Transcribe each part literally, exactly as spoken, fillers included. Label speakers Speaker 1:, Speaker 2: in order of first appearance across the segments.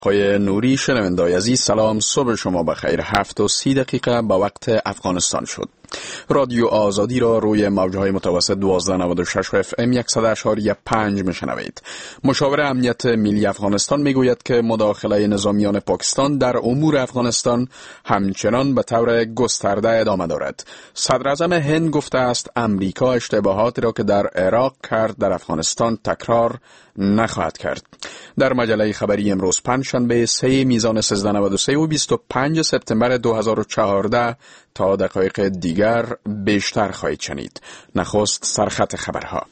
Speaker 1: آقای نوری شنوندای عزیز، سلام، صبح شما بخیر. هفت و سی دقیقه به وقت افغانستان شد. رادیو آزادی را روی موجهای متوسط دوازده نود و شش اف ام صد و اشاری پنج میشنوید. مشاور امنیت ملی افغانستان میگوید که مداخله نظامیان پاکستان در امور افغانستان همچنان به طور گسترده ادامه دارد. صدر اعظم هند گفته است امریکا اشتباهاتی را که در عراق کرد در افغانستان تکرار نخواهد کرد. در مجله خبری امروز پنجشنبه سه میزان سیزده نود و سه و بیست و پنج سپتامبر دو هزار و چهارده تا دقایق دیگر بیشتر خواهید شنید. نخست سرخط خبرها.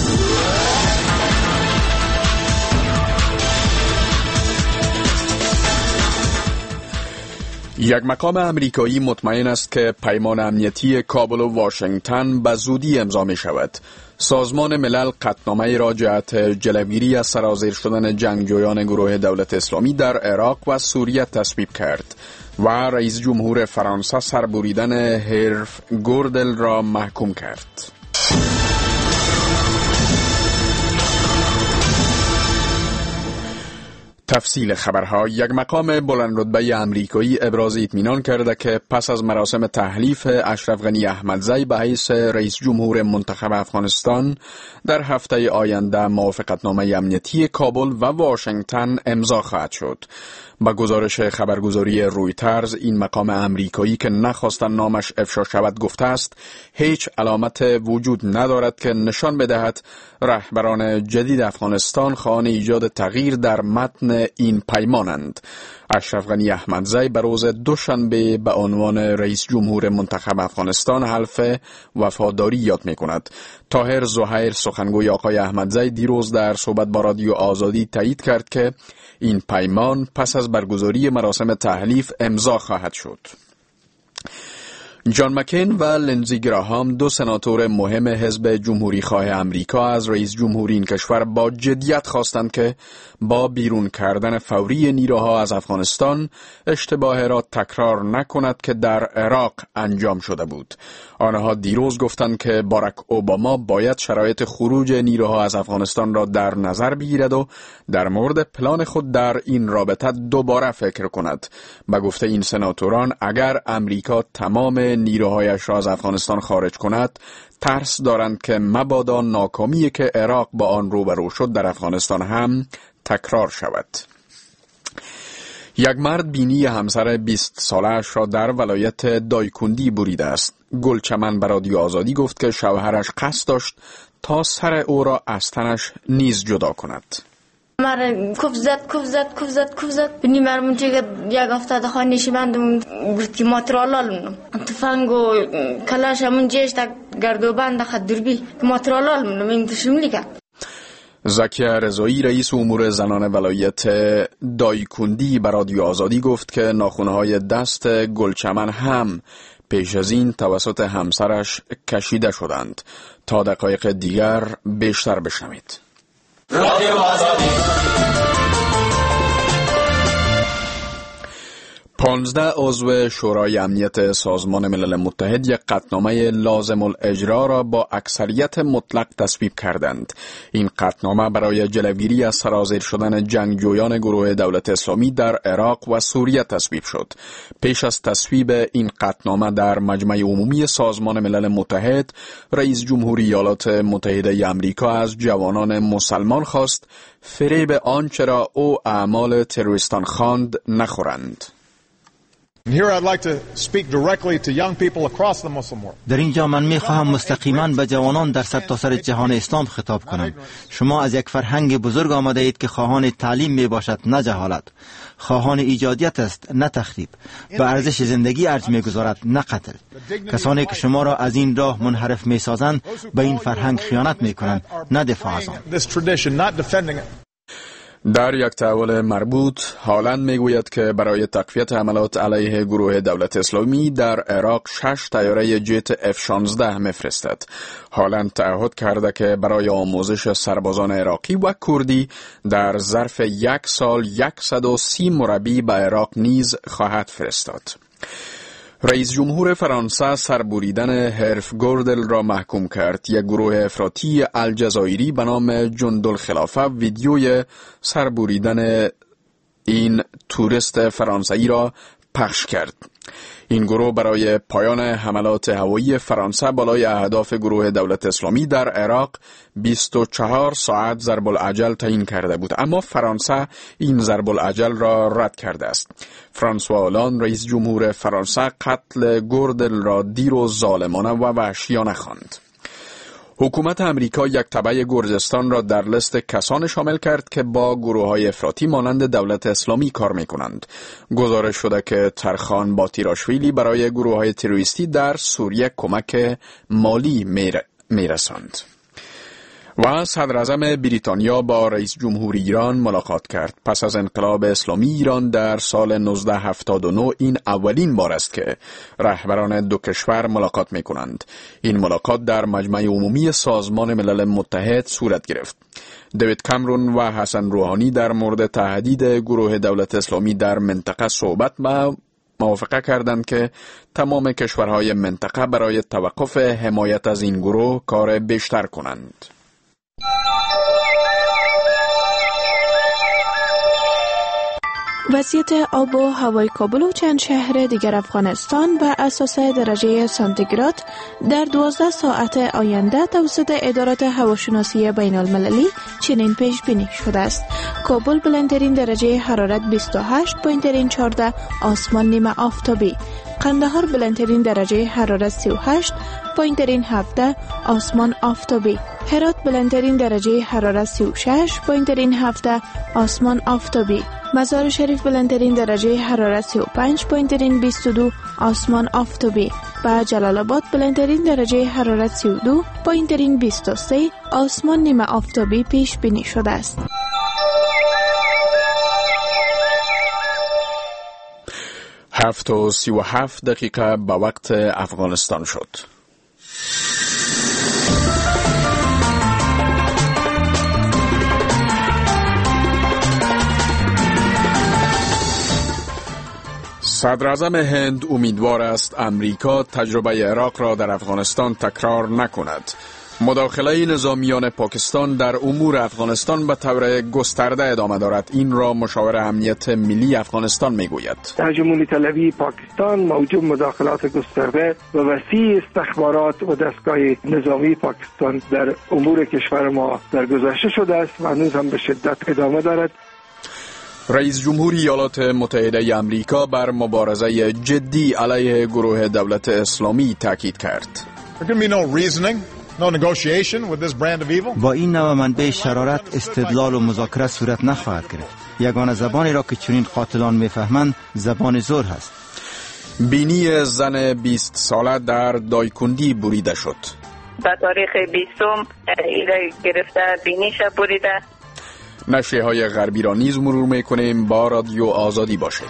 Speaker 1: یک مقام امریکایی مطمئن است که پیمان امنیتی کابل و واشنگتن به زودی امضا می شود. سازمان ملل قطعنامه را جهت جلوگیری از سرازیر شدن جنگجویان گروه دولت اسلامی در عراق و سوریه تصویب کرد و رئیس جمهور فرانسه سربریدن هرف گوردل را محکوم کرد. تفصیل خبرها. یک مقام بلند رتبه آمریکایی ابراز اطمینان کرده که پس از مراسم تحلیف اشرف غنی احمدزی به حیث رئیس جمهور منتخب افغانستان در هفته آینده موافقتنامه امنیتی کابل و واشنگتن امضا خواهد شد. با گزارش خبرگزاری رویترز، این مقام امریکایی که نخواستن نامش افشا شود گفته است هیچ علامت وجود ندارد که نشان بدهد رهبران جدید افغانستان خواهان ایجاد تغییر در متن این پیمانند. اشرف غنی احمدزی به روز دوشنبه به عنوان رئیس جمهور منتخب افغانستان حلف وفاداری یاد می کند. طاهر زهیر سخنگوی آقای احمدزی دیروز در صحبت با رادیو آزادی تایید کرد که این پیمان پس از برگزاری مراسم تحلیف امضا خواهد شد. جان مکین و لنزی گراهام، دو سناتور مهم حزب جمهوری خواه امریکا، از رئیس جمهور این کشور با جدیت خواستند که با بیرون کردن فوری نیروها از افغانستان اشتباه را تکرار نکند که در عراق انجام شده بود. آنها دیروز گفتند که باراک اوباما باید شرایط خروج نیروها از افغانستان را در نظر بگیرد و در مورد پلان خود در این رابطه دوباره فکر کند. به گفته این سناتوران، اگر امریکا تمام نیروهایش را از افغانستان خارج کند، ترس دارند که مبادا ناکامی که عراق با آن روبرو شد در افغانستان هم تکرار شود. یک مرد بینی همسر بیست سالش را در ولایت دایکندی بریده است. گلچمن به رادیو آزادی گفت که شوهرش قصد داشت تا سر او را از تنش نیز جدا کند.
Speaker 2: مر کف زد کف زد کف زد کف زد بنی مرمون چه یک افتاده خانه شیمندم گرتی ماترالالم تفنگ و کلاشمون جیش تا گردوبند خد دربی ماترالالم این تشملی که
Speaker 1: زکیه رضایی، رئیس امور زنان ولایت دایکندی به رادیو آزادی گفت که ناخن‌های دست گلچمن هم پیش از این توسط همسرش کشیده شدند. تا دقایق دیگر بیشتر بشنوید. رادیو آزادی. پانزده عضو شورای امنیت سازمان ملل متحد یک قطعنامه لازم الاجرا را با اکثریت مطلق تصویب کردند. این قطعنامه برای جلوگیری از سرازیر شدن جنگجویان گروه دولت اسلامی در عراق و سوریه تصویب شد. پیش از تصویب این قطعنامه در مجمع عمومی سازمان ملل متحد، رئیس جمهور ایالات متحده آمریکا از جوانان مسلمان خواست فریب آنچه را او اعمال تروریستان خواند نخورند.
Speaker 3: در اینجا من می خواهم مستقیما به جوانان در سرتاسر جهان اسلام خطاب کنم. شما از یک فرهنگ بزرگ آمده اید که خواهان تعلیم می باشد نه جهالت، خواهان ایجادیت است نه تخریب، به ارزش زندگی ارج می گذارد نه قتل. کسانی که شما را از این راه منحرف می سازند به این فرهنگ خیانت می کنند نه دفاع از آن.
Speaker 1: در یک تحول مربوط، هالند میگوید که برای تقویت حملات علیه گروه دولت اسلامی در عراق شش طیاره جت اف شانزده میفرستد. هالند تعهد کرده که برای آموزش سربازان عراقی و کردی در ظرف یک سال صد و سی مربی به عراق نیز خواهد فرستاد. رئیس جمهور فرانسه سربریدن هرف گوردل را محکوم کرد. یک گروه افراطی الجزایری به نام جندالخلافه ویدیوی سربریدن این توریست فرانسوی را پخش کرد. این گروه برای پایان حملات هوایی فرانسه بالای اهداف گروه دولت اسلامی در عراق بیست و چهار ساعت ضرب العجل تعیین کرده بود، اما فرانسه این ضرب العجل را رد کرده است. فرانسوا هولند رئیس جمهور فرانسه قتل گوردل را دیر و ظالمانه و وحشیانه خواند. حکومت امریکا یک تبع گرجستان را در لیست کسان شامل کرد که با گروه‌های افراطی مانند دولت اسلامی کار می‌کنند. گزارش شده که ترخان باتیراشویلی برای گروه‌های تروریستی در سوریه کمک مالی می‌رساند. و صدر اعظم بریتانیا با رئیس جمهور ایران ملاقات کرد. پس از انقلاب اسلامی ایران در سال نوزده هفتاد و نه این اولین بار است که رهبران دو کشور ملاقات می کنند. این ملاقات در مجمع عمومی سازمان ملل متحد صورت گرفت. دیوید کامرون و حسن روحانی در مورد تهدید گروه دولت اسلامی در منطقه صحبت و موافقه کردند که تمام کشورهای منطقه برای توقف حمایت از این گروه کار بیشتر کنند.
Speaker 4: وضعیت آب و هوای کابل و چند شهر دیگر افغانستان بر اساس درجه سانتیگراد در دوازده ساعت آینده توسط ادارات هواشناسی بین المللی چنین پیش بینی شده است. کابل بلندترین درجه حرارت بیست و هشت و چهارده، آسمان نیمه آفتابی. قندهار بلندترین درجه حرارت سی و هشت و هفده، آسمان آفتابی. هرات بلندترین درجه حرارت سی و شش و هفده، آسمان آفتابی. مزار شریف بلندترین درجه حرارت سی و پنج و بیست و دو، آسمان آفتابی. و جلال آباد بلندترین درجه حرارت سی و دو و بیست و سه، آسمان نیمه آفتابی پیش بینی شده است.
Speaker 1: هفت و سی و هفت دقیقه به وقت افغانستان شد. صدر اعظم هند امیدوار است امریکا تجربه عراق را در افغانستان تکرار نکند. مداخله نظامیان پاکستان در امور افغانستان به طور گسترده ادامه دارد. این را مشاور امنیت ملی افغانستان میگوید.
Speaker 5: هجمونی طلبی پاکستان موجب مداخلات گسترده و وسیع استخبارات و دستگاه نظامی پاکستان در امور کشور ما در گذشته شده است و هنوز هم به شدت ادامه دارد.
Speaker 1: رئیس جمهور ایالات متحده آمریکا بر مبارزه جدی علیه گروه دولت اسلامی تاکید کرد.
Speaker 3: با این نوع منبع شرارت استدلال و مذاکره صورت نخواهد گرفت. یگانه زبانی را که چنین قاتلان میفهمند زبان زور هست.
Speaker 1: بینی زن بیست ساله در دایکندی بریده شد.
Speaker 6: به تاریخ بیستم ایره گرفته بینیش بریده.
Speaker 1: نشریه های غربی را نیز مرور میکنیم. با رادیو آزادی باشید.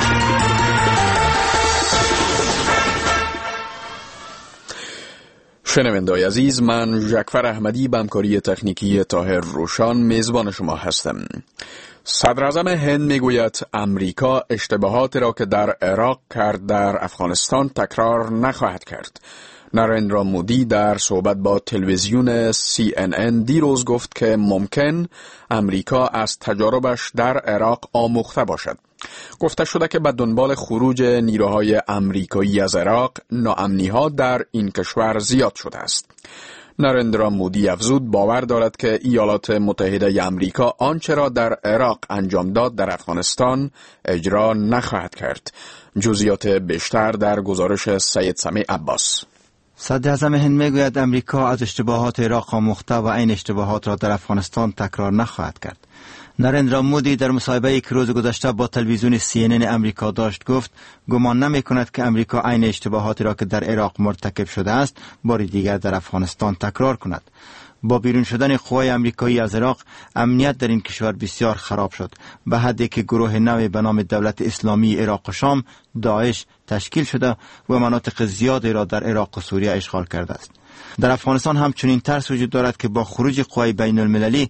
Speaker 1: شنونده‌های عزیز، من ژکفر احمدی به همکاری تکنیکی طاهر روشان میزبان شما هستم. صدر اعظم هند میگوید امریکا اشتباهات را که در عراق کرد در افغانستان تکرار نخواهد کرد. نریندرا مودی در صحبت با تلویزیون سی ان ان دیروز گفت که ممکن امریکا از تجاربش در عراق آموخته باشد. گفته شده که به دنبال خروج نیروهای امریکایی از عراق ناامنی‌ها در این کشور زیاد شده است. نریندرا مودی افزود باور دارد که ایالات متحده امریکا آنچه را در عراق انجام داد در افغانستان اجرا نخواهد کرد. جزئیات بیشتر در گزارش سید سمیع عباس.
Speaker 3: صدر اعظم هند میگوید امریکا از اشتباهات عراق آموخته و این اشتباهات را در افغانستان تکرار نخواهد کرد. نریندرا مودی در مصاحبه‌ای که روز گذشته با تلویزیون سی ان ان امریکا داشت گفت گمان نمی کند که امریکا عین اشتباهاتی را که در عراق مرتکب شده است بار دیگر در افغانستان تکرار کند. با بیرون شدن قوای امریکایی از عراق امنیت در این کشور بسیار خراب شد، به حدی که گروه نوی به نام دولت اسلامی عراق و شام داعش تشکیل شده و مناطق زیادی را در عراق و سوریه اشغال کرده است. در افغانستان هم چنین ترس وجود دارد که با خروج قوای بین المللی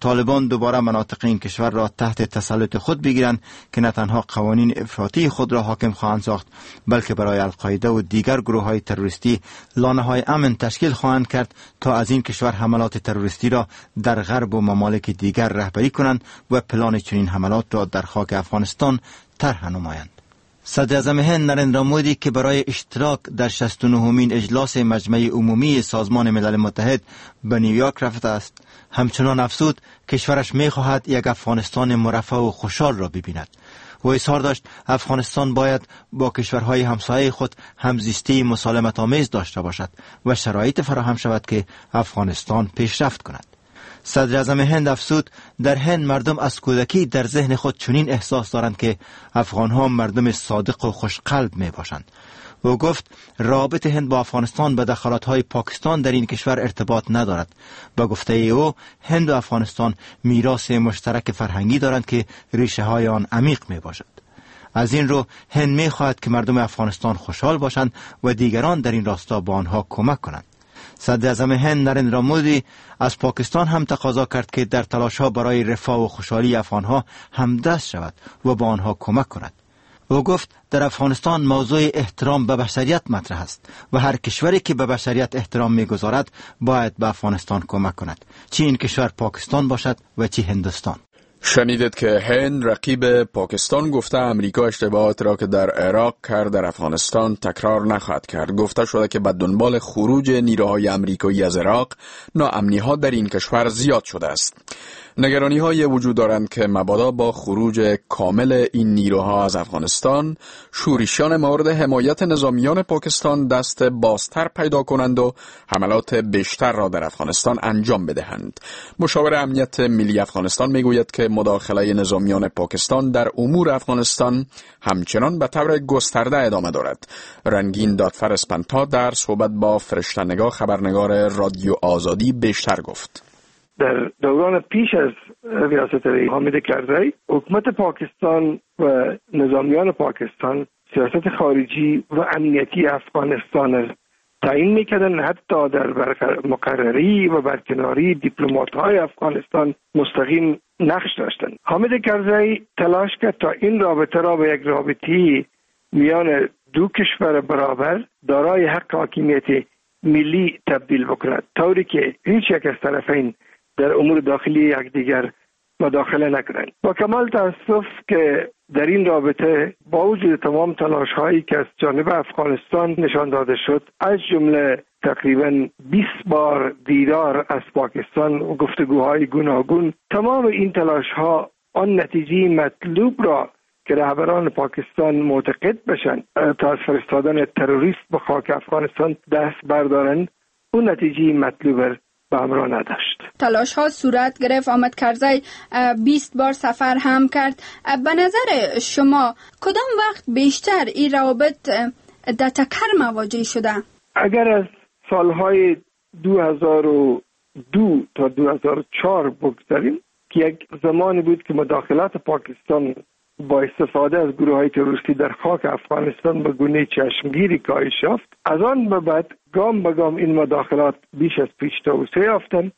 Speaker 3: طالبان دوباره مناطق این کشور را تحت تسلط خود بگیرند که نه تنها قوانین افراطی خود را حاکم خواهند ساخت، بلکه برای القاعده و دیگر گروه های تروریستی لانه های امن تشکیل خواهند کرد تا از این کشور حملات تروریستی را در غرب و ممالک دیگر رهبری کنند و پلان چنین حملات را در خاک افغانستان طرح نمایند. صدر اعظم هند نریندرا مودی که برای اشتراک در شصت و نهمین اجلاس مجمع عمومی سازمان ملل متحد به نیویورک رفته است، همچنان افزود کشورش می خواهد یک افغانستان مرفه و خوشحال را ببیند و اظهار داشت افغانستان باید با کشورهای همسایه خود همزیستی مسالمت آمیز داشته باشد و شرایط فراهم شود که افغانستان پیشرفت کند. صدر اعظم هند افزود در هند مردم از کودکی در ذهن خود چنین احساس دارند که افغانها مردم صادق و خوشقلب می باشند. او گفت رابطه هند با افغانستان به دخالت‌های پاکستان در این کشور ارتباط ندارد. با گفته او هند و افغانستان میراث مشترک فرهنگی دارند که ریشه های آن عمیق می باشد. از این رو هند می خواهد که مردم افغانستان خوشحال باشند و دیگران در این راستا با آنها کمک کنند. صدر اعظم هند نریندرا مودی از پاکستان هم تقاضا کرد که در تلاش‌ها برای رفاه و خوشحالی افغان‌ها همدست شود و با آنها کمک کند. او گفت در افغانستان موضوع احترام به بشریت مطرح است و هر کشوری که به بشریت احترام می‌گذارد باید به افغانستان کمک کند، چه این کشور پاکستان باشد و چه هندوستان.
Speaker 1: شنیدید که هند رقیب پاکستان گفته امریکا اشتباهات را که در عراق کرد در افغانستان تکرار نخواهد کرد. گفته شده که به دنبال خروج نیروهای امریکایی از عراق ناامنی‌ها در این کشور زیاد شده است. نگرانی‌های وجود دارند که مبادا با خروج کامل این نیروها از افغانستان شورشیان مورد حمایت نظامیان پاکستان دست بازتر پیدا کنند و حملات بیشتر را در افغانستان انجام بدهند. مشاور امنیت ملی افغانستان میگوید که مداخله نظامیان پاکستان در امور افغانستان همچنان به طور گسترده ادامه دارد. رنگین دادفر اسپنتا در صحبت با فرشته‌نگاه خبرنگار رادیو آزادی بیشتر گفت.
Speaker 5: در دوران پیش از ریاست حامد کرزی، حکومت پاکستان و نظامیان پاکستان سیاست خارجی و امنیتی افغانستان را تعیین می‌کردند. حتی در مقرری و برکناری دیپلمات‌های افغانستان مستقیم نقش داشتند. حامد کرزی تلاش کرد تا این رابطه را به یک رابطه میان دو کشور برابر دارای حق حاکمیت ملی تبدیل بکند، طوری که هیچ یک از طرفین در امور داخلی یکدیگر مداخله نکنند. با کمال تاسف که در این رابطه با وجود تمام تلاش‌هایی که از جانب افغانستان نشان داده شد، از جمله تقریباً بیست بار دیدار از پاکستان و گفتگوهای گوناگون، تمام این تلاش‌ها آن نتیجه مطلوب را که رهبران پاکستان معتقد بشن تا از فرستادن تروریست به خاک افغانستان دست بردارند، اون نتیجه مطلوب به همراه نداشت.
Speaker 7: تلاش ها صورت گرفت. حامد کرزی بیست بار سفر هم کرد. به نظر شما کدام وقت بیشتر این روابط در تکر مواجه شده؟
Speaker 5: اگر از سالهای دو هزار و دو تا دو هزار و چهار بگذاریم که یک زمانی بود که مداخلات پاکستان با استفاده از گروه های تروریستی در خاک افغانستان به گونه چشمگیری کاهش یافت، از آن به بعد گام به گام این مداخلات بیش از پیش توسعه یافتند.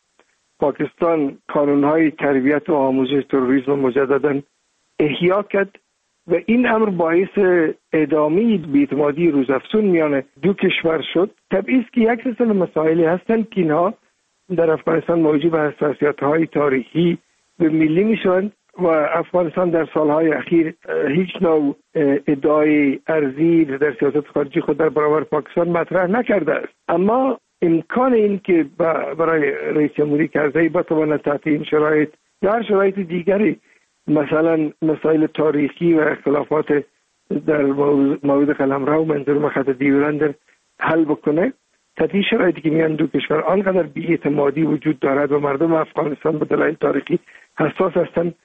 Speaker 5: پاکستان قانونهای تربیت و آموزش تروریسم مجددا احیا کرد و این امر باعث ادامه بی‌اعتمادی روزافزون میان دو کشور شد. طبیعی است که یک سلسله مسائلی هستند که اینها در افغانستان موجب حساسیت‌های تاریخی و ملی میشوند و افغانستان در سالهای اخیر هیچ نوع ادعای ارزی در سیاست خارجی خود در برابر پاکستان مطرح نکرده است. اما امکان این که برای رئیس جمهوری کرزی بتواند تحت این شرایط در شرایط دیگری، مثلا مسائل تاریخی و اختلافات در مورد قلمرو منظور خط دیورند حل بکنه، تحت شرایطی که میان دو کشور آنقدر بی‌اعتمادی وجود دارد و مردم افغانستان به دلایل تاریخی حساس هستند،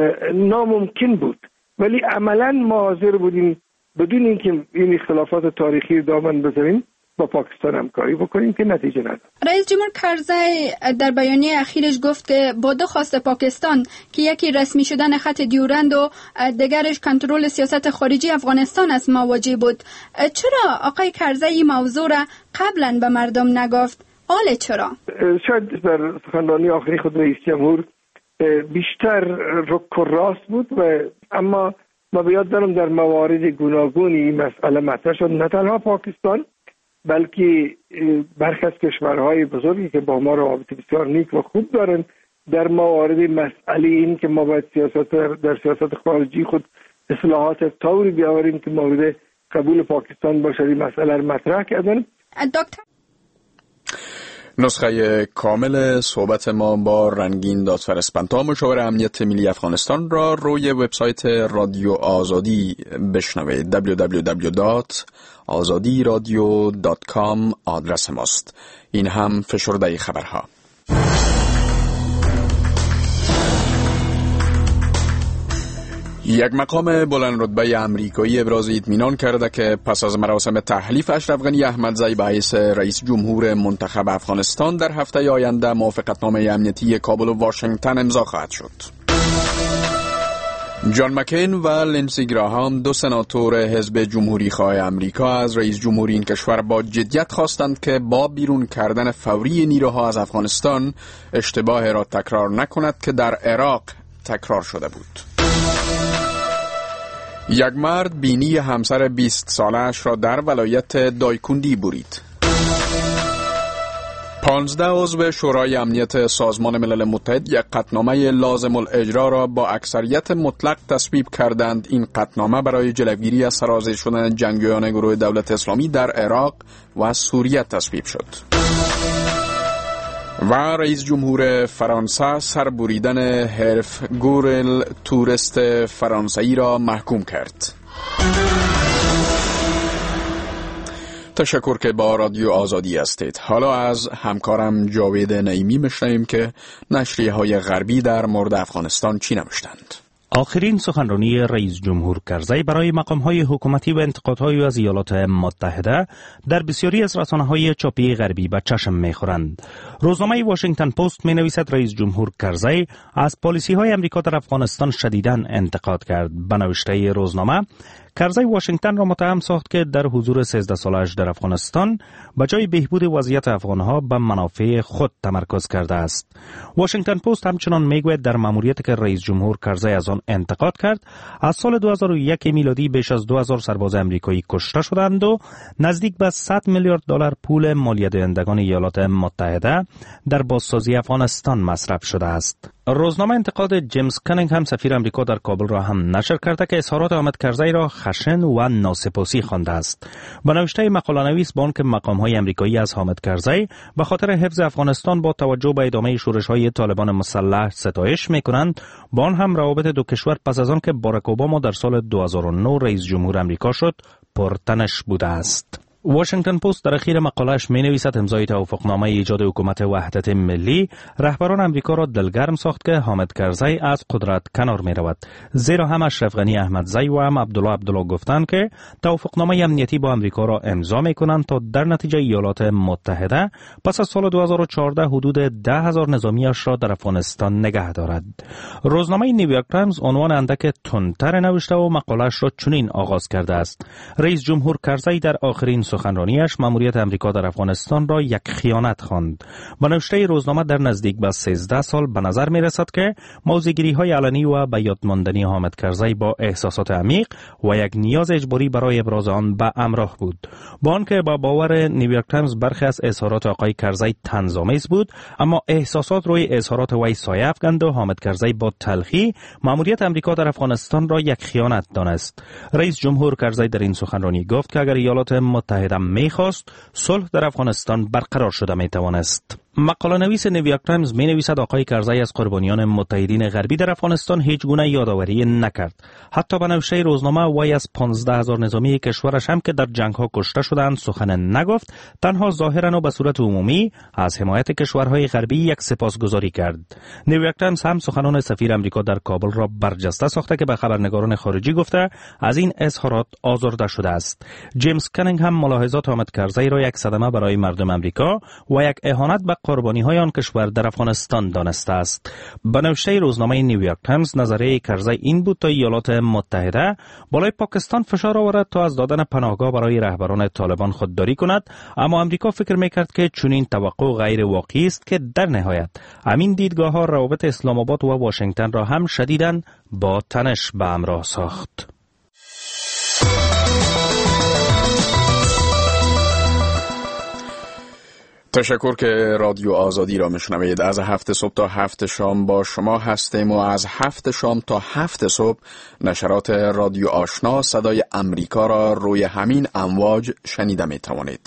Speaker 5: ناممکن بود. ولی عملا ما حاضر بودیم بدون اینکه این اختلافات تاریخی دامن بزنیم با پاکستان همکاری بکنیم که نتیجه نداد.
Speaker 7: رئیس جمهور کرزی در بیانیه اخیرش گفت که با دو خواست پاکستان که یکی رسمی شدن خط دیورند و دیگرش کنترل سیاست خارجی افغانستان است مواجه بود. چرا آقای کرزی این موضوع را قبلا به مردم نگفت؟ حالا چرا؟
Speaker 5: شاید در سخنرانی آخری خود رئیس جمهور بیشتر رک و راست بود و اما ما بیاد دارم در موارد گوناگونی این مسئله مطرح شد، نه تنها پاکستان بلکه برخی از کشورهای بزرگی که با ما روابط بسیار نیک و خوب دارن در موارد مسئله این که ما باید سیاست در سیاست خارجی خود اصلاحات طوری بیاوریم که مورد قبول پاکستان باشه، این مسئله رو مطرح کردن.
Speaker 7: دکتر
Speaker 1: نسخه کامل صحبت ما با رنگین دادفر اسپنتا مشاور امنیت ملی افغانستان را روی وبسایت رادیو آزادی بشنوید. دبلیو دبلیو دبلیو دات آزادی رادیو دات کام آدرس ماست. این هم فشرده خبرها. یک مقام بلند رتبه امریکایی ابراز اطمینان کرده که پس از مراسم تحلیف اشرف غنی احمدزی به حیث رئیس جمهور منتخب افغانستان در هفته آینده موافقتنامه امنیتی کابل و واشنگتن امضا خواهد شد. جان مکین و لینسی گراهام، دو سناتور حزب جمهوری خواه امریکا، از رئیس جمهور این کشور با جدیت خواستند که با بیرون کردن فوری نیروها از افغانستان اشتباه را تکرار نکند که در عراق تکرار شده بود. یک مرد بینی همسر بیست سالش را در ولایت دایکندی برید. پانزده عضو شورای امنیت سازمان ملل متحد یک قطعنامه لازم الاجرا را با اکثریت مطلق تصویب کردند. این قطعنامه برای جلوگیری از سرازیر شدن جنگجویان گروه دولت اسلامی در عراق و سوریه تصویب شد. و رئیس جمهور فرانسه سربریدن هرف گورل توریست فرانسوی را محکوم کرد. تشکر که با رادیو آزادی هستید. حالا از همکارم جاوید نعیمی میشنویم که نشریه های غربی در مورد افغانستان چی نوشتند.
Speaker 8: آخرین سخنرانی رئیس جمهور کرزی برای مقام‌های حکومتی و انتقادهای از ایالات متحده در بسیاری از رسانه‌های چاپی غربی به چشم می‌خورند. روزنامه واشنگتن پست می‌نویسد رئیس جمهور کرزی از پالیسی‌های آمریکا در افغانستان شدیداً انتقاد کرد. به نوشته روزنامه، کرزی واشنگتن را متهم ساخت که در حضور سیزده سالش در افغانستان به جای بهبود وضعیت افغانها به منافع خود تمرکز کرده است. واشنگتن پست همچنان میگوید در ماموریتی که رئیس جمهور کرزی از آن انتقاد کرد، از سال دو هزار و یک میلادی بیش از دو هزار سرباز امریکایی کشته شدند و نزدیک به صد میلیارد دلار پول مالیه دهندگان ایالات متحده در بازسازی افغانستان مصرف شده است. روزنامه انتقاد جیمز کانینگهم سفیر امریکا در کابل را هم نشر کرده که اظهارات حامد کرزی را خشن و ناسپاسی خوانده است. با نوشته مقاله نویس با آنکه مقام‌های امریکایی از حامد کرزی به خاطر حفظ افغانستان با توجه به ادامه شورش‌های طالبان مسلح ستایش می‌کنند، با آن هم روابط دو کشور پس از آن که باراک اوباما در سال دو هزار و نه رئیس جمهور امریکا شد پرتنش بوده است. واشنگتن پست در اخیر مقاله‌اش می‌نویسد امضای توافقنامه ایجاد حکومت وحدت ملی رهبران امریکا را دلگرم ساخت که حامد کرزی از قدرت کنار می‌رود، زیرا هم اشرف غنی احمدزی و هم عبدالله عبدالله گفتند که توافقنامه امنیتی با امریکا را امضا می‌کنند تا در نتیجه ایالات متحده پس از سال دو هزار و چهارده حدود ده هزار نظامیش را در افغانستان نگه دارد. روزنامه نیویورک تایمز عنوان اندک تندتر نوشته و مقاله‌اش را چنین آغاز کرده است: رئیس جمهور کرزی در آخرین سخنرانیش ماموریت امریکا در افغانستان را یک خیانت خواند. با نوشته روزنامه در نزدیک به سیزده سال به نظر می رسد که موضع‌گیری‌های علنی و به یاد ماندنی حامد کرزی با احساسات عمیق و یک نیاز اجباری برای ابراز آن به همراه بود. با آنکه با باور نیویورک تایمز برخی از اظهارات آقای کرزی طنزآمیز بود، اما احساسات روی اظهارات وی سایه افکند و حامد کرزی با تلخی ماموریت امریکا در افغانستان را یک خیانت دانست. رئیس جمهور کرزی در این سخنرانی گفت که اگر ایالات متحده میخواست صلح در افغانستان برقرار شده میتوانست. مقاله نویس نیویورک تایمز می نویسد آقای کرزی از قربانیان متحدین غربی در افغانستان هیچ گونه یادآوری نکرد. حتی به نوشته روزنامه وی از پانزده هزار نظامی کشورش هم که در جنگ ها کشته شدند سخن نگفت، تنها ظاهرا و به صورت عمومی از حمایت کشورهای غربی یک سپاسگزاری کرد. نیویورک تایمز هم سخنان سفیر امریکا در کابل را برجسته ساخته که به خبرنگاران خارجی گفته از این اظهارات آزرده شده است. جیمز کانینگهم ملاحظات حامد کرزی را یک صدمه برای مردم امریکا و یک اهانت به قربانی های آن کشور در افغانستان دانسته است. به نوشته روزنامه نیویورک تایمز، نظریه کرزی این بود تا ایالات متحده بالای پاکستان فشار آورد تا از دادن پناهگاه برای رهبران طالبان خودداری کند، اما امریکا فکر میکرد که چنین توقع غیر واقعی است که در نهایت همین دیدگاه ها روابط اسلام آباد و واشنگتن را هم شدیداً با تنش به همراه ساخت.
Speaker 1: تشکر که رادیو آزادی را میشنوید. از هفت صبح تا هفت شام با شما هستیم و از هفت شام تا هفت صبح نشرات رادیو آشنا صدای امریکا را روی همین امواج شنیده می توانید.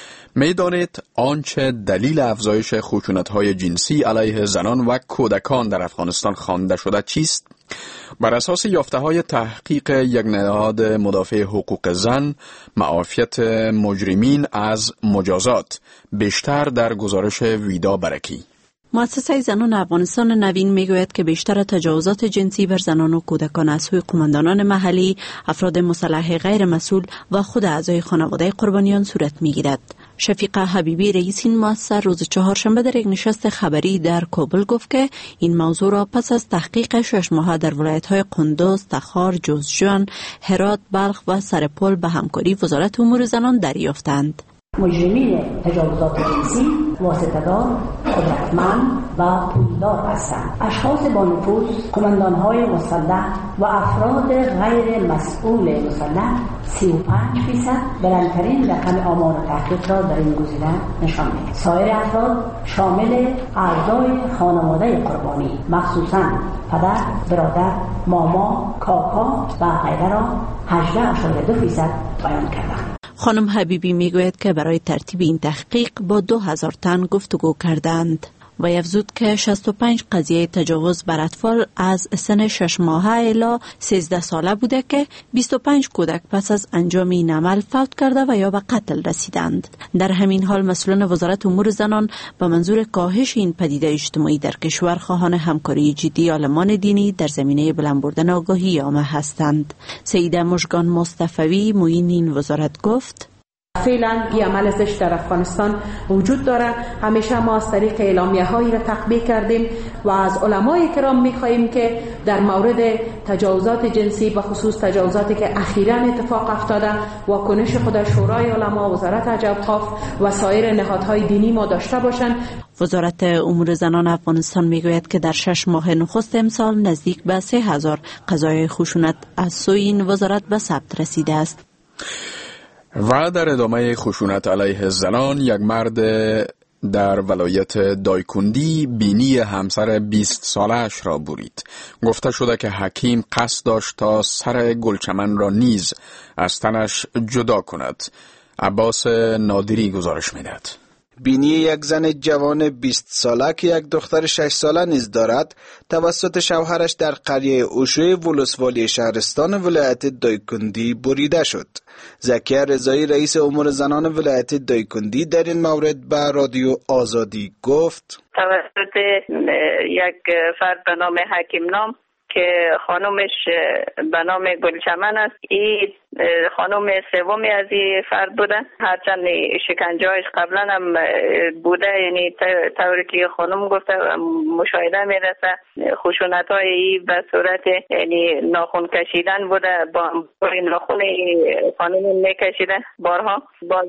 Speaker 1: می دانید آنچه دلیل افزایش خشونت‌های جنسی علیه زنان و کودکان در افغانستان خوانده شده چیست؟ بر اساس یافته‌های تحقیق یک نهاد مدافع حقوق زن، معافیت مجرمین از مجازات، بیشتر در گزارش ویدا برکی.
Speaker 9: مؤسسه زنان افغانستان نوین میگوید که بیشتر تجاوزات جنسی بر زنان و کودکان از سوی قماندانان محلی، افراد مسلح غیر مسئول و خود اعضای خانواده قربانیان صورت میگیرد. شفیقه حبیبی رئیس این مؤسسه روز چهارشنبه در یک نشست خبری در کابل گفت که این موضوع را پس از تحقیق شش ماهه در ولایت‌های قندوز، تخار، جوزجان، هرات، بلخ و سرپل به همکاری وزارت امور زنان دریافتند.
Speaker 10: مجرمین تجاوزات جنسی واسطه‌دار، قدرتمند و پولدار هستند. اشخاص با نفوذ، قماندان‌های مسلح و افراد غیر مسئول مسلح سی و پنج درصد بلندترین رقم آمار تحقیق را در این گزینه نشان می‌دهد. سایر افراد شامل اعضای خانواده قربانی، مخصوصاً پدر، برادر، ماما، کاکا و غیره را هجده اشاره دو درصد بیان کردند.
Speaker 9: خانم حبیبی میگوید که برای ترتیب این تحقیق با دو هزار تن گفتگو کردند و افزود که شصت و پنج قضیه تجاوز بر اطفال از سن شش ماهه الی سیزده ساله بوده که بیست و پنج کودک پس از انجام این عمل فوت کرده و یا به قتل رسیدند. در همین حال مسئولان وزارت امور زنان به منظور کاهش این پدیده اجتماعی در کشور خواهان همکاری جدی عالمان دینی در زمینه بلند بردن آگاهی عامه هستند. سیده مژگان مصطفی معین این وزارت گفت:
Speaker 11: فعلا این عمل زشت در افغانستان وجود داره. همیشه ما از طریق اعلامیه هایی را تطبیق کردیم و از علمای کرام میخواهیم که در مورد تجاوزات جنسی به خصوص تجاوزاتی که اخیراً اتفاق افتاده واکنش خود شورای علما، وزارت اوقاف و سایر نهادهای دینی ما داشته باشند.
Speaker 9: وزارت امور زنان افغانستان میگوید که در شش ماه نخست امسال نزدیک به سه هزار قضای خشونت از سوی این وزارت به ثبت رسیده است.
Speaker 1: و در ادامه خشونت علیه زنان، یک مرد در ولایت دایکندی بینی همسر بیست سالش را برید. گفته شده که حکیم قصد داشت تا سر گلچمن را نیز از تنش جدا کند. عباس نادری گزارش می‌دهد.
Speaker 12: بینی یک زن جوان بیست ساله که یک دختر شش ساله نیز دارد توسط شوهرش در قریه اوشوی ولسوالی شهرستان ولایت دایکندی بریده شد. زکیه رضایی رئیس امور زنان ولایت دایکندی در این مورد به رادیو آزادی گفت:
Speaker 6: توسط یک فرد به نام حکیم نام که خانومش به نام گلچمن است، این خانوم سومی از این فرد بوده. هرچند شکنجه‌اش قبلا هم بوده، یعنی طوری که خانوم گفته مشاهده میرسه خشونت‌های این به صورت یعنی ناخن کشیدن بوده، با ناخن خانوم میکشیده بارها. باز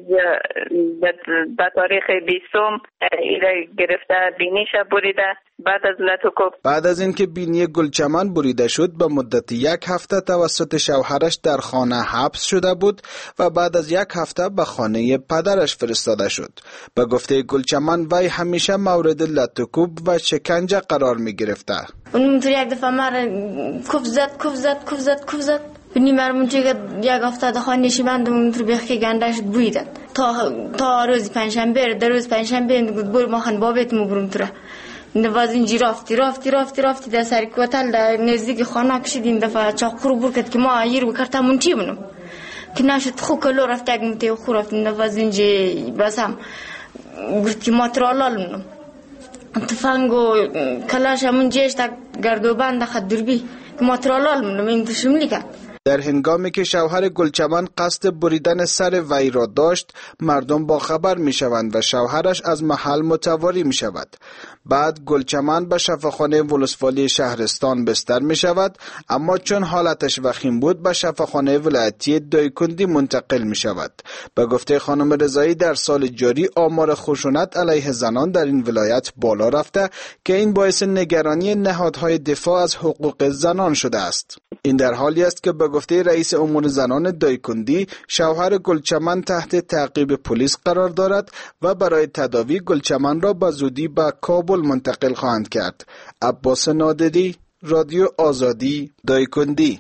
Speaker 6: به تاریخ بیستم این گرفته بینیش بریده. بعد از لطوکوب
Speaker 12: بعد از اینکه بینی گلچمن بریده شد به مدت یک هفته توسط شوهرش در خانه حبس شده بود و بعد از یک هفته به خانه پدرش فرستاده شد. به گفته گلچمن وی همیشه مورد لطوکوب و شکنجه قرار می گرفته.
Speaker 2: اون تو یک دفعه مرا کوف زد کوف زد کوف زد کوف زد بنی مرمون چه یک هفته در خانه نشیمند اون تو بخی گندش بویدن تا تا روز پنجشنبه. در روز پنجشنبه بر ما خان بابت مو برم تو نواز اینجی رافتی رافتی رافتی رافتی در سر کوتل در نزدیک خانه کشید. این دفعه چاقو رو برکت که ما ایر بکرتم اون چی منو که نشد خو کلو رفت یک متی خو رفت نواز اینجی بس هم گرتی ماترالال منو تفنگو کلاش همون جیش تا گردوبند خد دربی که ماترالال منو این تشملی کرد.
Speaker 12: در هنگامی که شوهر گلچمن قصد بریدن سر وی را داشت، مردم با خبر می شوند و شوهرش از محل متواری می شود. بعد گلچمن به شفاخانه ولسوالی شهرستان بستر می شود، اما چون حالتش وخیم بود به شفاخانه ولایتی دایکندی منتقل می شود. به گفته خانم رضایی در سال جاری آمار خشونت علیه زنان در این ولایت بالا رفته که این باعث نگرانی نهادهای دفاع از حقوق زنان شده است. این در حالی است که به گفته رئیس امور زنان دایکندی شوهر گلچمن تحت تعقیب پلیس قرار دارد و برای تداوی گلچمن را به زودی به کابل منتقل خواهند کرد. عباس نادری، رادیو آزادی، دایکندی.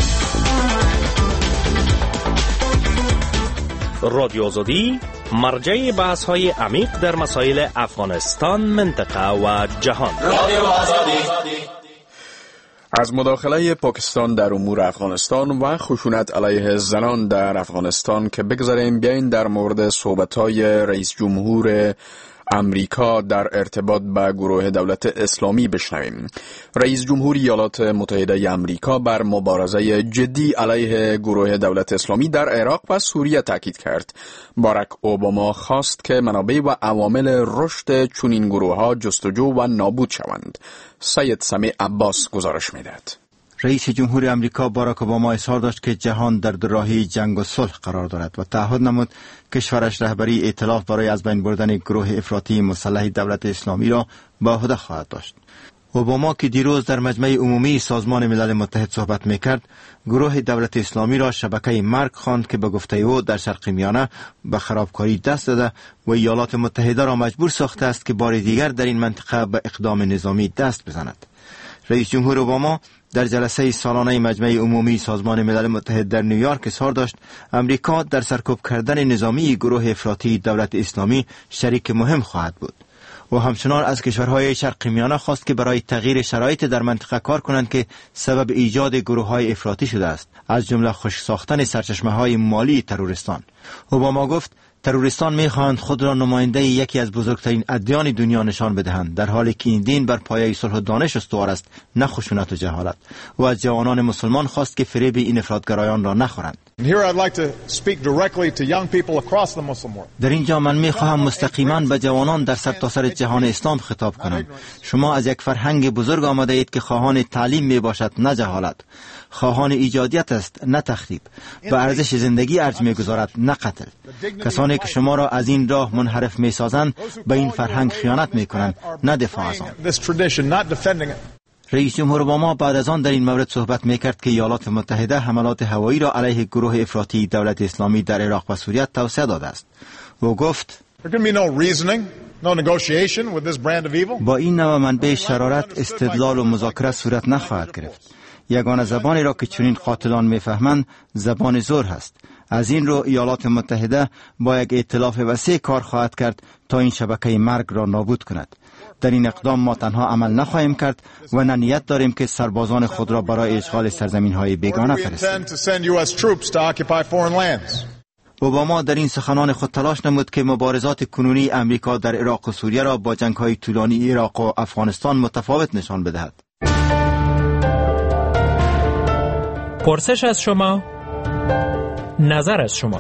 Speaker 8: رادیو آزادی مرجع بحث های عمیق در مسائل افغانستان، منطقه و جهان. رادیو آزادی.
Speaker 1: از مداخله پاکستان در امور افغانستان و خشونت علیه زنان در افغانستان که بگذاریم، بیاین در مورد صحبت‌های رئیس جمهور امریکا در ارتباط با گروه دولت اسلامی بشنویم. رئیس جمهور ایالات متحده امریکا بر مبارزه جدی علیه گروه دولت اسلامی در عراق و سوریه تاکید کرد. باراک اوباما خواست که منابع و عوامل رشد چنین گروه‌ها جستجو و نابود شوند. سید سمیع عباس گزارش می‌دهد.
Speaker 3: رئیس جمهور امریکا باراک اوباما اظهار داشت که جهان در راهی جنگ و صلح قرار دارد و تعهد نمود کشورش رهبری ائتلاف برای از بین بردن گروه افراطی مسلح دولت اسلامی را به عهده خواهد داشت. اوباما که دیروز در مجمع عمومی سازمان ملل متحد صحبت میکرد، گروه دولت اسلامی را شبکه مرگ خواند که به گفته او در شرق میانه به خرابکاری دست داده و ایالات متحده را مجبور ساخته است که بار دیگر در این منطقه به اقدام نظامی دست بزند. رئیس جمهور اوباما در جلسه سالانه مجمع عمومی سازمان ملل متحد در نیویورک اظهار داشت امریکا در سرکوب کردن نظامی گروه افراطی دولت اسلامی شریک مهم خواهد بود. و همچنان از کشورهای شرق میانه خواست که برای تغییر شرایط در منطقه کار کنند که سبب ایجاد گروه‌های افراطی شده است، از جمله خشک ساختن سرچشمه‌های مالی تروریستان. اوباما گفت تروریستان می‌خواهند خود را نماینده یکی از بزرگترین ادیان دنیا نشان بدهند، در حالی که این دین بر پایه صلح و دانش استوار است، نه خشونت و جهالت. و از جوانان مسلمان خواست که فریب این افراطگرایان را نخورند. در اینجا من می‌خواهم مستقیما به جوانان در سرتاسر جهان اسلام خطاب کنم. شما از یک فرهنگ بزرگ آمده اید که خواهان تعلیم میباشد، نه جهالت. خواهان ایجادیت است، نه تخریب. به ارزش زندگی ارج میگذارد، نه قتل. کسانی که شما را از این راه منحرف میسازند به این فرهنگ خیانت میکنند، نه دفاع از آن. رئیس جمهور اوباما بعد از آن در این مورد صحبت میکرد که ایالات متحده حملات هوایی را علیه گروه افراطی دولت اسلامی در عراق و سوریه توسعه داده است. او گفت با این نوع منبع شرارت استدلال و مذاکره صورت نخواهد گرفت. یگانه زبانی را که چنین قاتلان میفهمند زبان زور هست. از این رو ایالات متحده با یک ائتلاف وسیع کار خواهد کرد تا این شبکه مرگ را نابود کند. در این اقدام ما تنها عمل نخواهیم کرد و نه نیت داریم که سربازان خود را برای اشغال سرزمین‌های بیگانه فرستیم. اوباما در این سخنان خود تلاش نمود که مبارزات کنونی امریکا در عراق و سوریه را با جنگ‌های طولانی عراق و افغانستان متفاوت نشان بدهد.
Speaker 13: پرسش از شما، نظر از شما.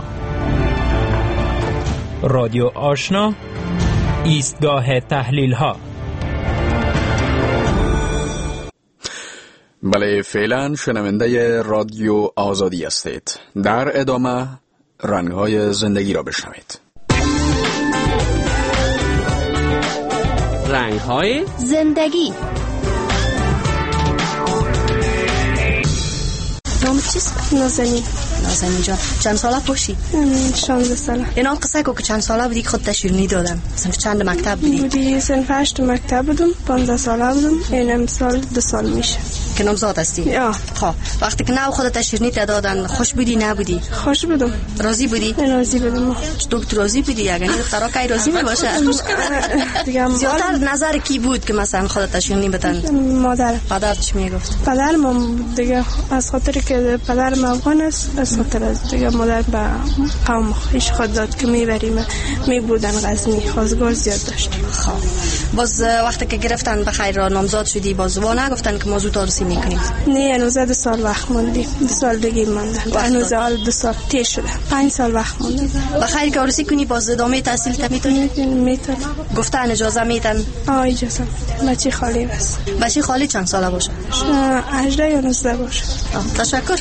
Speaker 13: رادیو آشنا، ایستگاه تحلیل ها.
Speaker 1: بله، فعلا شنونده رادیو آزادی هستید. در ادامه رنگ‌های زندگی را بشنوید.
Speaker 14: رنگ‌های زندگی.
Speaker 15: نام چیست؟ نازنین.
Speaker 14: نازنین جان، چند ساله باشی؟
Speaker 15: شانزده ساله.
Speaker 14: اینا قصه کو که چند ساله بودی که خود تشویق دادن؟ صنف چند مکتب بودی؟
Speaker 15: بودی صنف هشت مکتب بودم، پانزده ساله بودم. این امسال دو سال میشه
Speaker 14: که نامزاد هستی؟
Speaker 15: یا.
Speaker 14: خب وقتی که نو خود تشویق دادن خوش بودی نبودی؟
Speaker 15: خوش بودم.
Speaker 14: راضی بودی؟
Speaker 15: راضی بودم.
Speaker 14: تو راضی بودی؟ یعنی دخترا کی راضی میباشه؟ زیادتر نظر کی بود که مثلا خود تشویق بدن؟
Speaker 15: مادر.
Speaker 14: پدر چی میگفت؟
Speaker 15: پدرم دیگه از خاطر که پدرم افغان است، از خاطر از دیگه مادر به قوم خویش خود داد که میبریم. میبودن غزنی، خواستگار زیاد داشتیم.
Speaker 14: خب باز وقتی که گرفتن بخیر را نامزاد شدی، باز وا نگفتن که موضوع تارسی عروسی میکنید؟
Speaker 15: نه هنوز دو سال وقت موندیم، دو سال دیگه مونده. هنوز حال دو سال تیر شده، پنج سال وقت مونده.
Speaker 14: بخیر که عروسی کنی باز ادامه تحصیل تا میتونی؟
Speaker 15: میتونم.
Speaker 14: گفتن اجازه میدن؟
Speaker 15: آه اجازه میدن. بچه خالی بس.
Speaker 14: بچه خالی چند ساله باشه؟
Speaker 15: هجده یا نوزده باشه.
Speaker 14: تشکر.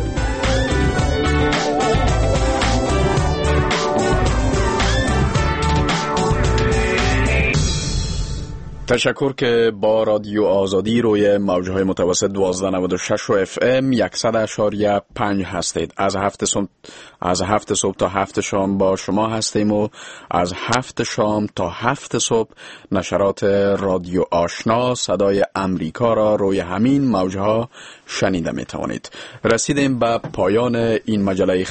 Speaker 1: تشکر که با رادیو آزادی روی موجهای متوسط دوازده نود و شش و اف ام صد اشاری پنج هستید. از هفت صبح از هفت صبح تا هفت شام با شما هستیم و از هفت شام تا هفت صبح نشرات رادیو آشنا صدای امریکا را روی همین موجها شنیده می توانید. رسیدیم به پایان این مجله